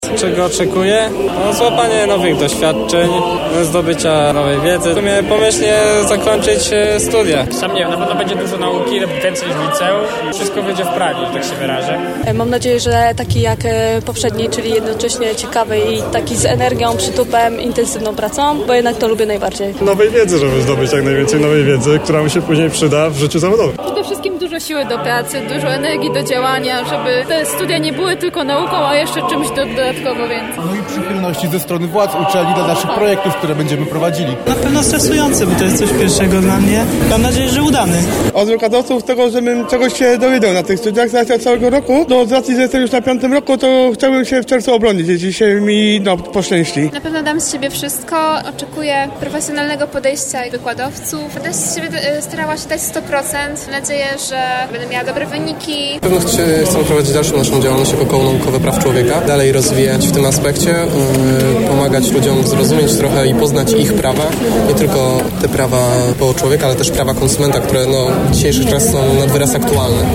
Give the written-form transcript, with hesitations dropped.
Czego oczekuję? Złapanie nowych doświadczeń, zdobycia nowej wiedzy. W sumie pomyślnie zakończyć studia. Sam nie wiem, na pewno będzie dużo nauki, więcej niż w liceum. Wszystko wyjdzie w praniu, tak się wyrażę. Mam nadzieję, że taki jak poprzedni, czyli jednocześnie ciekawy i taki z energią, przytupem, intensywną pracą, bo jednak to lubię najbardziej. Nowej wiedzy, żeby zdobyć jak najwięcej nowej wiedzy, która mi się później przyda w życiu zawodowym. Przede wszystkim dużo siły do pracy, dużo energii do działania, żeby te studia nie były tylko nauką, a jeszcze czymś dodatkowo więcej. No i przychylności ze strony władz uczelni do naszych projektów, które będziemy prowadzili. Na pewno stresujący, bo to jest coś pierwszego dla mnie. Mam nadzieję, że udany. Od wykładowców tego, żebym czegoś się dowiedział na tych studiach z całego roku. No z racji, że jestem już na 5. roku, to chciałbym się w czerwcu obronić, jeśli się mi poszczęści. Na pewno dam z siebie wszystko. Oczekuję profesjonalnego podejścia i wykładowców. Będę z siebie starała się dać 100%. Mam nadzieję, że będę miała dobre wyniki. Na pewno chcę prowadzić dalszą naszą działalność jako koło naukowe praw człowieka. Dalej rozwijać w tym aspekcie, pomagać ludziom zrozumieć trochę i poznać ich prawa. Nie tylko te prawa człowieka, ale też prawa konsumenta, które w dzisiejszych czasach są nad wyraz aktualne.